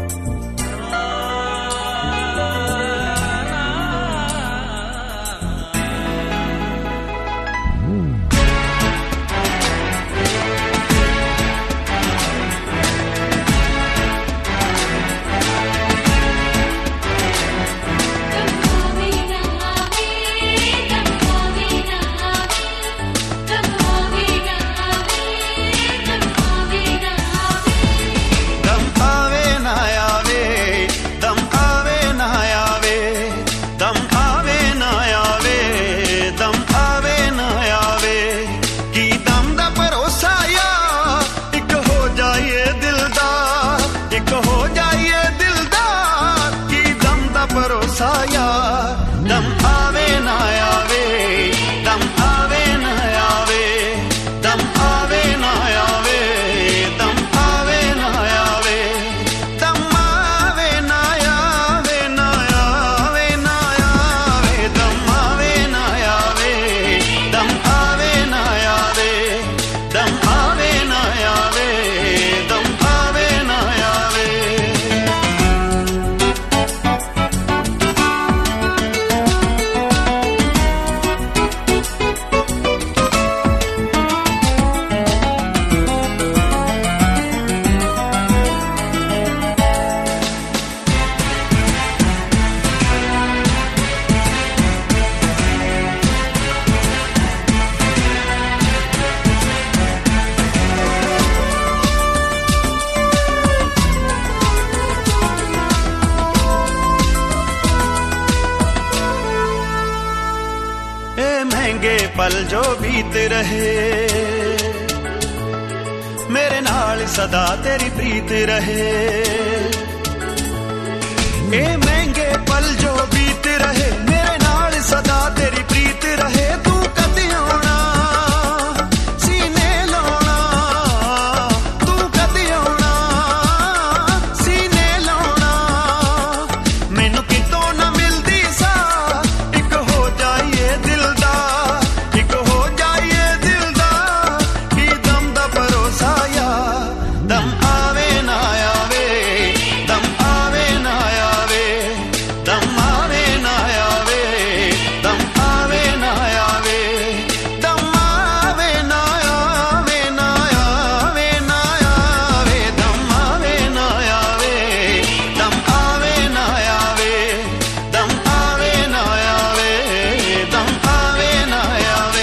पल जो बीत रहे मेरे नाल सदा तेरी प्रीत रहे। ए महंगे पल जो बीत रहे मेरे नाल सदा तेरी प्रीत रहे। तू कदी आना सीने लाना, तू कदी आना सीने लाना। मैनू कितों ना मिलदी सा एक हो जाइए दिल दा, एक हो जाइए दिल दा। की दम दा भरोसा या दम आवे ना आवे, दम आवे ना आवे, दम आवे ना आवे, दम आवे ना आवे, दम आवे ना आवे, ना आवे ना आवे, दम आवे ना आवे, दम आवे ना आवे, दम आवे ना आवे, दम आवे ना आवे।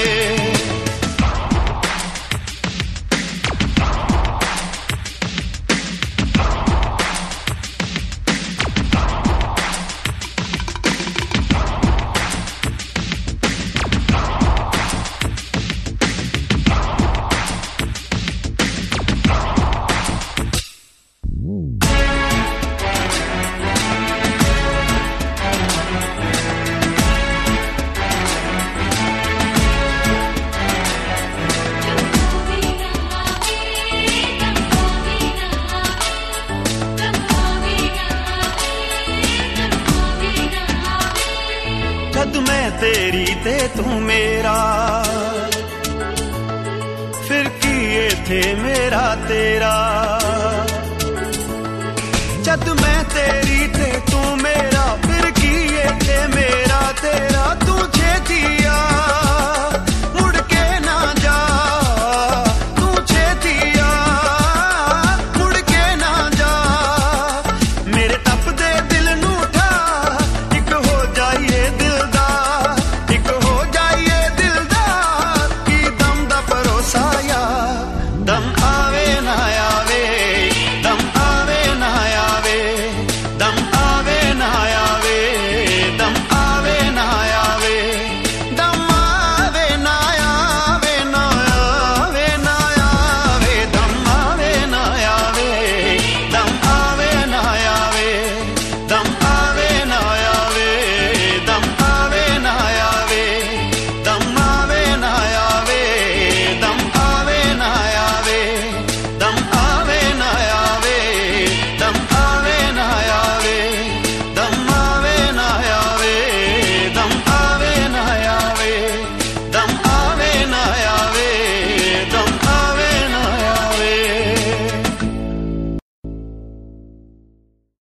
जद मैं तेरी ते तू मेरा फिर किए थे मेरा तेरा। जद मैं तेरी